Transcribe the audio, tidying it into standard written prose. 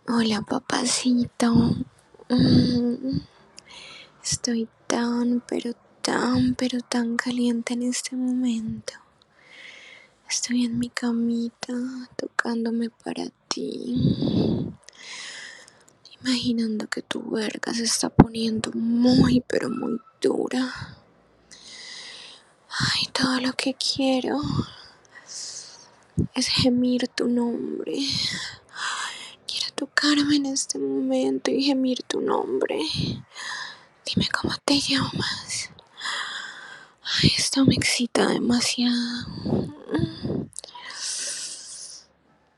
Hola, papacito. Mm, Estoy tan caliente en este momento. Estoy en mi camita, tocándome para ti, imaginando que tu verga se está poniendo muy, pero muy dura. Ay, todo lo que quiero es gemir tu nombre. Quiero tocarme en este momento y gemir tu nombre. Dime cómo te llamas. Ay, esto me excita demasiado.